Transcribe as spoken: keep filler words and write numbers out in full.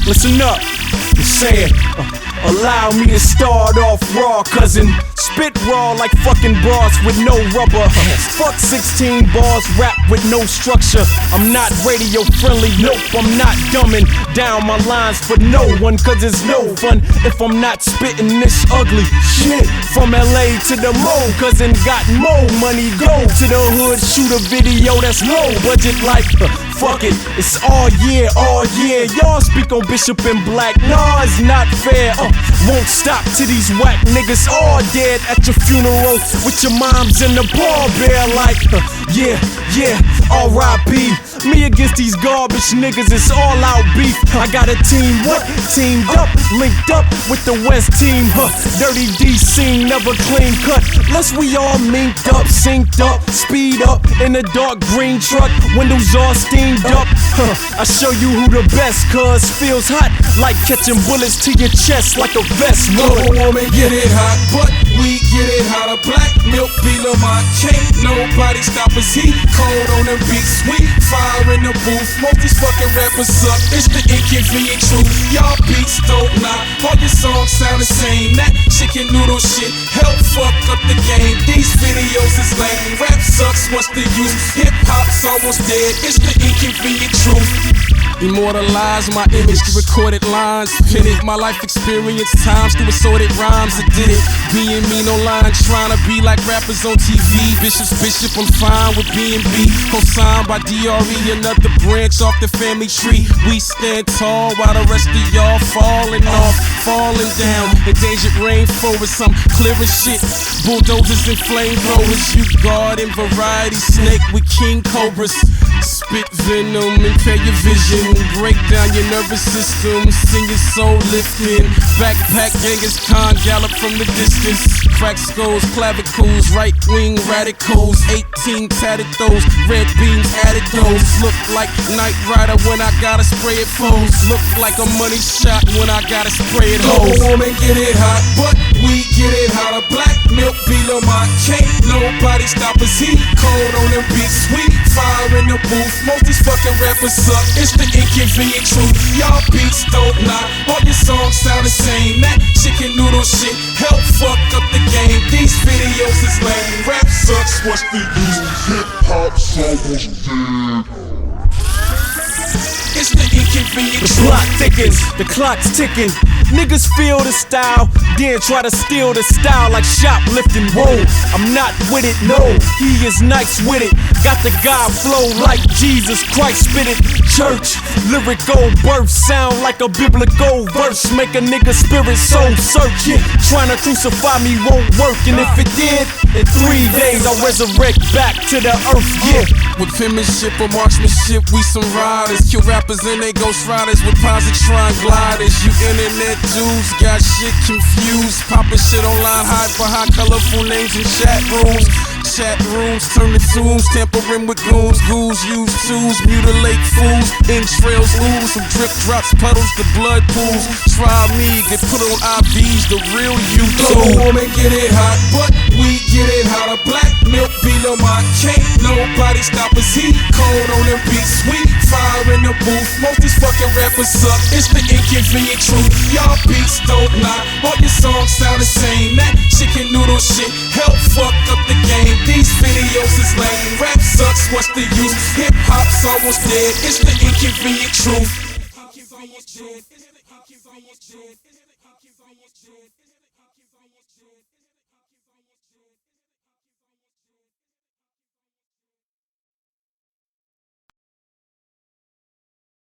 listen up. I'm saying, uh, allow me to start off raw, cousin. Spit raw like fucking bras with no rubber. Fuck sixteen bars, rap with no structure. I'm not radio friendly, nope, I'm not dumbing down my lines for no one, cause it's no fun if I'm not spitting this ugly shit. From L A to the Mo, cousin got more money. Go to the hood, shoot a video that's low budget like uh, fuck it, it's all year, all year. Y'all speak on Bishop and Black, nah, it's not fair. Uh, won't stop till these whack niggas all dead at your funeral with your moms in the pallbearer like, uh, yeah, yeah, R I P Me against these garbage niggas, it's all out beef. I got a team, what? Teamed up, linked up with the West team, huh? Dirty D scene, never clean cut. Lest we all minked up, synced up, speed up in a dark green truck, windows all steamed up, huh? I show you who the best, cuz feels hot like catching bullets to your chest like a vest. No woman get it hot, but we get it hotter. Black milk be Lamont, can't nobody stop us. Heat cold on the beat, sweet fire in the booth. Most these fucking rappers suck, it's the inconvenient truth. Y'all beats don't lie, all your songs sound the same. That chicken noodle shit help fuck up the game. These videos is lame, rap sucks, what's the use? Hip hop's almost dead, it's the inconvenient truth. Immortalize my image through recorded lines, pin it, my life experience times through assorted rhymes. I did it, being me no line, trying to be like rappers on T V. Bishop's Bishop, I'm fine with B and B. Co-signed by D R E, another branch off the family tree. We stand tall while the rest of y'all falling off, falling down. Endangered rainforest, I'm clear as shit. Bulldozers and flamethrowers, you garden variety snake with king cobras. Spit venom, impair your vision, break down your nervous system, send your soul lifting. Backpack Genghis Khan, gallop from the distance. Crack skulls, clavicles, right wing radicals. eighteen tatted those, red beams added those. Look like Knight Rider when I gotta spray it foes. Look like a money shot when I gotta spray it hoes. No woman get it hot, but we get it hotter. Black milk be Lamont, can't nobody stop us. Heat cold on the beat, sweet fire in the booth. Most these fucking rappers suck, it's the inconvenient truth. Y'all beats don't lie, all your songs sound the same. That chicken noodle shit help fuck up the game. These videos is lame, rap sucks, what's the use? Hip hop's almost dead. It's the inconvenient truth. The plot thickens, the clock's ticking. Niggas feel the style, then try to steal the style like shoplifting. Whoa, I'm not with it, no, he is nice with it. Got the God flow like Jesus Christ spit it. Church, lyrical birth, sound like a biblical verse. Make a nigga spirit soul search. Yeah, trying to crucify me won't work, and if it did, in three days I'll resurrect back to the earth, yeah. With penmanship or marksmanship, we some riders. Kill rappers and they ghost riders with positron gliders. You internet dudes got shit confused, popping shit online, hide behind colorful names in chat rooms. Chat rooms turn to tombs, tampering with goons. Ghouls use tools, mutilate fools. Entrails ooze, some drip drops, puddles, the blood pools. Try me, get put on I Vs, the real you too. No woman get it hot, but we get it hotter. Black milk be Lamont, can't nobody stop us. Heat cold on the beat, sweet fire in the booth. Most these fucking rappers suck, it's the inconvenient truth. Y'all beats don't lie, all your songs sound the same. That chicken noodle shit help fuck up the game. These videos is lame, rap sucks, what's the use? Hip hop's almost dead, it's the inconvenient truth.